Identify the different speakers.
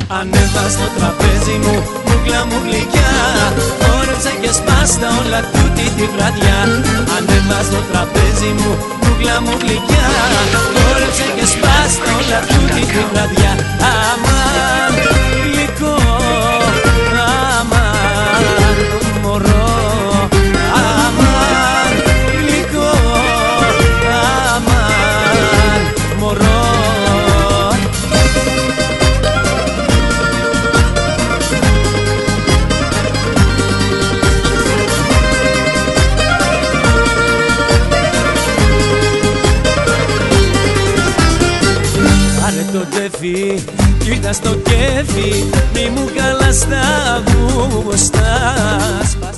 Speaker 1: Ανέβα στο τραπέζι μου, μούγκλα μου γλυκιά, χόρεψε και σπάστα όλα τούτη τη βραδιά. Ανέβα στο τραπέζι μου, μούγκλα μου γλυκιά, χόρεψε και σπάστα όλα τούτη τη βραδιά. Αμάν γλυκό, αμάν μωρό, αμάν γλυκό, αμάν μωρό. Πάρε το τέφι, κοίτα στο κέφι, μη μου χαλάς τα γούστα.